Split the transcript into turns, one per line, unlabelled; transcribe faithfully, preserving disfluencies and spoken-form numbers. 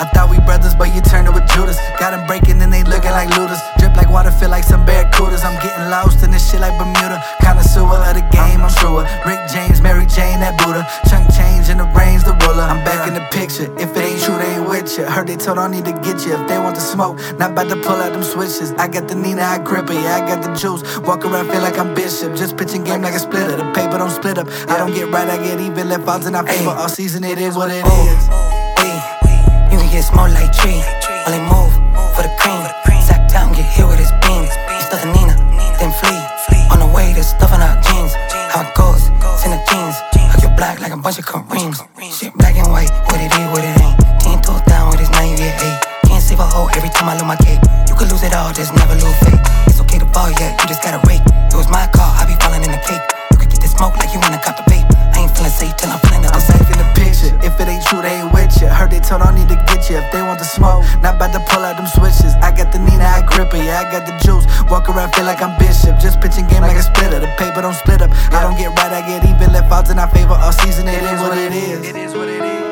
I thought we brothers, but you turned up with Judas. Got them breaking and they looking like looters. Drip like water, feel like some barracudas. I'm getting lost in this shit like Bermuda. Connoisseur of the game, I'm truer. Rick James, Mary Jane, that Buddha. Chunk change in the range, the ruler. I'm back in the picture. If it ain't true, they ain't with you. Heard they told I need to get you. If they want the smoke, not about to pull out them switches. I got the Nina, I grip it, yeah, I got the juice. Walk around, feel like I'm Bishop. Just pitching game like a splitter. The paper don't split up. I don't get right, I get even. Left odds in our favor. All season, it is what it is.
You can get smoked like tree. Only move for the cream. Sack down, get hit with his beams. He stuck a Nina, then flee. On the way, to stuffing our jeans. How it goes, send the jeans. Hug your black like a bunch of Kareems. Shit black and white, what it is, what it ain't. Ten toes down with his nine, yeah, eight. Can't save a hoe every time I lose my cake. You could lose it all, just never lose faith. It's okay to fall, yeah, you just gotta rake. It was my call, I be falling in the cake. You could get the smoke like you wanna cop the vape. I ain't feeling safe till I'm feeling the
I'm safe in the picture. If it ain't true, they ain't with you. Heard they told I need to get you. If they want the smoke, not about to pull out them switches. I got the Nina, I grip it, yeah, I got the juice. Walk around, feel like I'm Bishop. Just pitching game like a splitter. The paper don't split up. I don't get right, I get even. Left odds in our favor. All season, it is what it is. It is what it is.